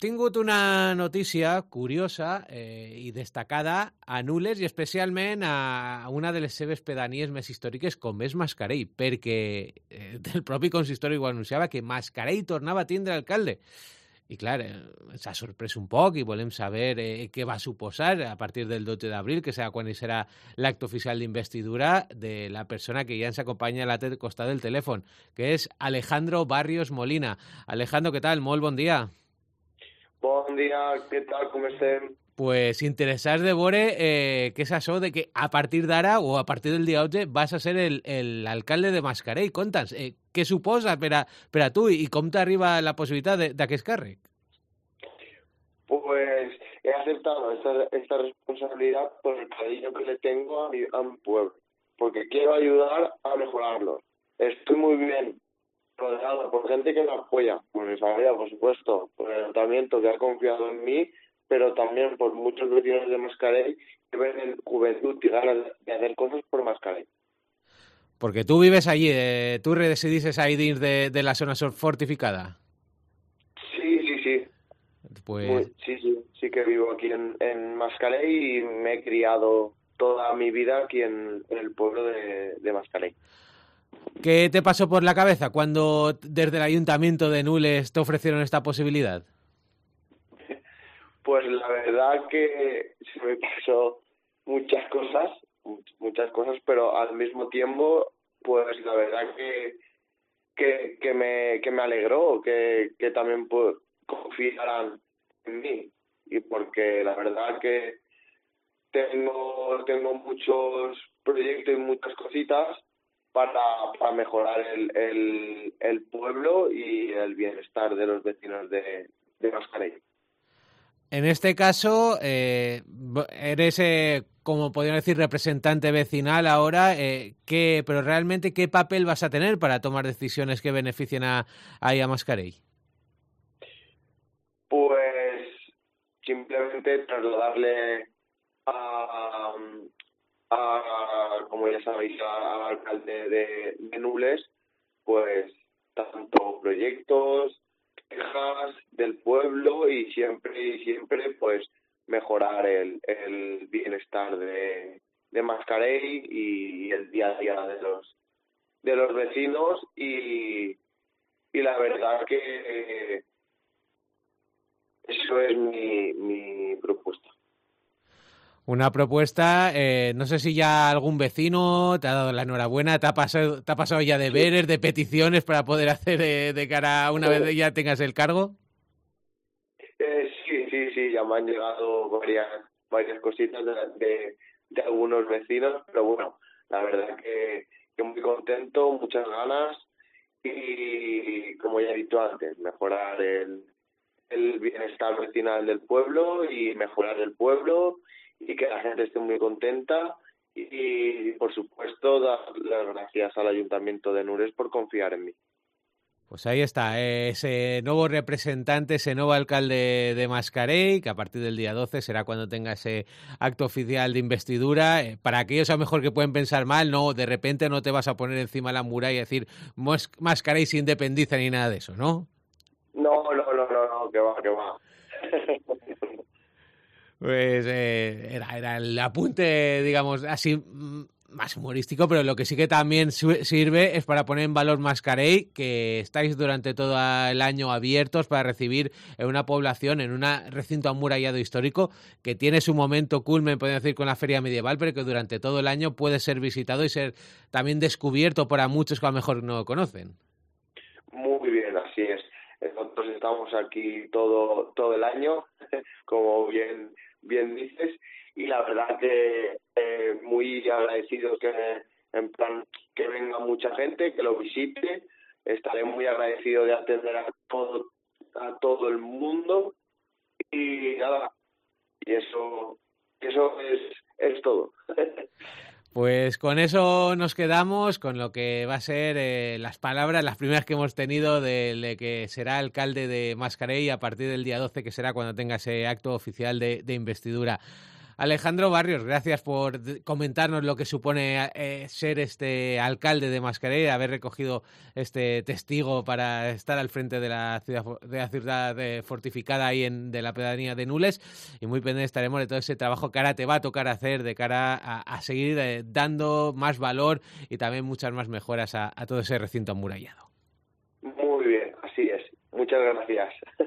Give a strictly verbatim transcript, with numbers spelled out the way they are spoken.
tingut una notícia curiosa eh, i destacada a Nules i especialment a una de les seves pedanies més històriques com és Mascarell, perquè eh, el propi consistori ho anunciava que Mascarell tornava a tindre alcalde. I clar, eh, ens ha sorprès un poc i volem saber eh, què va suposar a partir del dotze d'abril, que serà quan serà l'acte oficial d'investidura de la persona que ja ens acompanya a l'altre costat del telèfon, que és Alejandro Barrios Molina. Alejandro, què tal? Molt bon dia. Bon dia, què tal, com estem? Pues interessats de veure eh, què és això de que a partir d'ara o a partir del dia dotze vas a ser l'alcalde de Mascarell. Conta'ns, eh, què suposa per a, per a tu i com t'arriba la possibilitat d'aquest càrrec? Pues he aceptado esta, esta responsabilidad por el cariño que le tengo a mi, a mi pueblo, porque quiero ayudar a mejorarlo. Estoy muy bien rodeado por gente que me apoya, por mi familia, por supuesto, por el ayuntamiento que ha confiado en mí, pero también por muchos vecinos de Mascarell que ven juventud y ganas de hacer cosas por Mascarell. Porque tú vives allí, eh, tú residices ahí dins de, de la zona fortificada. Sí, sí, sí. Pues... Muy, sí, sí, sí que vivo aquí en, en Mascarell y me he criado toda mi vida aquí en, en el pueblo de, de Mascarell. ¿Qué te pasó por la cabeza cuando desde el ayuntamiento de Nules te ofrecieron esta posibilidad? Pues la verdad que se me pasó muchas cosas, muchas cosas, pero al mismo tiempo, pues la verdad que que, que me que me alegró que, que también pues, confiaran en mí, y porque la verdad que tengo tengo muchos proyectos y muchas cositas para, para mejorar el, el, el pueblo y el bienestar de los vecinos de, de Mascarell. En este caso, eh, eres, eh, como podrían decir, representante vecinal ahora, eh, ¿qué, pero realmente qué papel vas a tener para tomar decisiones que beneficien a, a Mascarell? Pues simplemente trasladarle a, a como ya sabéis, al alcalde de, de Nules, pues tanto proyectos, quejas del pueblo y siempre y siempre pues mejorar el, el bienestar de, de Mascarell y el día a día de los de los vecinos y, y la verdad que eh, eso es mi, mi propuesta. Una propuesta, eh, no sé si ya algún vecino te ha dado la enhorabuena, te ha pasado, te ha pasado ya de Sí. veres, de peticiones para poder hacer eh, de cara a una Sí. vez ya tengas el cargo. Eh, sí, sí, sí, ya me han llegado varias varias cositas de, de, de algunos vecinos, pero bueno, la verdad que, que muy contento, muchas ganas y, como ya he dicho antes, mejorar el, el bienestar vecinal del pueblo y mejorar el pueblo y que la gente esté muy contenta y, y por supuesto, dar las gracias al Ayuntamiento de Nules por confiar en mí. Pues ahí está, eh, ese nuevo representante, ese nuevo alcalde de Mascarell, que a partir del día doce será cuando tenga ese acto oficial de investidura. Eh, para aquellos a lo mejor que pueden pensar mal, no, de repente no te vas a poner encima la muralla y decir Mascarell se independiza ni nada de eso, ¿no? No, no, no, no, no, que va, que va. Pues eh, era, era el apunte, digamos, así más humorístico, pero lo que sí que también sirve es para poner en valor Mascarell, que estáis durante todo el año abiertos para recibir en una población, en un recinto amurallado histórico, que tiene su momento culmen, podemos decir, con la feria medieval, pero que durante todo el año puede ser visitado y ser también descubierto por a muchos que a lo mejor no conocen. Muy bien, así es. Nosotros estamos aquí todo todo el año, como bien bien dices, y la verdad que eh, muy agradecido que en plan que venga mucha gente, que lo visite. Estaré muy agradecido de atender a todo a todo el mundo y nada, y eso eso es es todo. Pues con eso nos quedamos, con lo que va a ser eh, las palabras, las primeras que hemos tenido de, de que será alcalde de Mascarell a partir del día doce, que será cuando tenga ese acto oficial de, de investidura. Alejandro Barrios, gracias por comentarnos lo que supone eh, ser este alcalde de Mascarell, haber recogido este testigo para estar al frente de la ciudad, de la ciudad de fortificada ahí en, de la pedanía de Nules, y muy pendientes estaremos de todo ese trabajo que ahora te va a tocar hacer de cara a, a seguir eh, dando más valor y también muchas más mejoras a, a todo ese recinto amurallado. Muy bien, así es. Muchas gracias.